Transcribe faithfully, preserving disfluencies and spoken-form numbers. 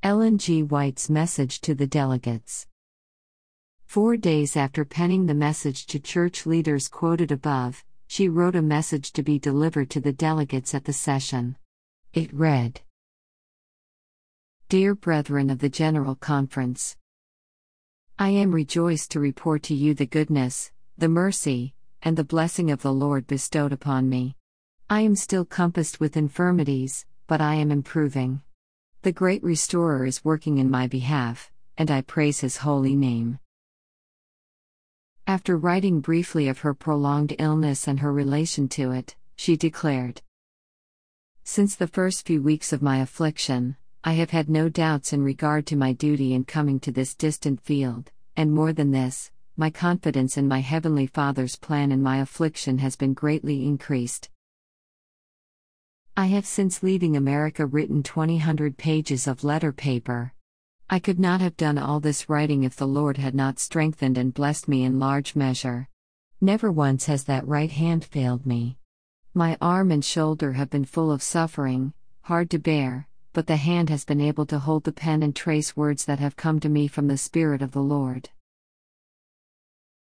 Ellen G. White's message to the delegates. Four days after penning the message to church leaders quoted above, she wrote a message to be delivered to the delegates at the session. It read: Dear Brethren of the General Conference, I am rejoiced to report to you the goodness, the mercy, and the blessing of the Lord bestowed upon me. I am still compassed with infirmities, but I am improving. The great Restorer is working in my behalf, and I praise His holy name. After writing briefly of her prolonged illness and her relation to it, she declared, Since the first few weeks of my affliction, I have had no doubts in regard to my duty in coming to this distant field, and more than this, my confidence in my Heavenly Father's plan in my affliction has been greatly increased. I have since leaving America written twenty hundred pages of letter paper. I could not have done all this writing if the Lord had not strengthened and blessed me in large measure. Never once has that right hand failed me. My arm and shoulder have been full of suffering, hard to bear, but the hand has been able to hold the pen and trace words that have come to me from the Spirit of the Lord.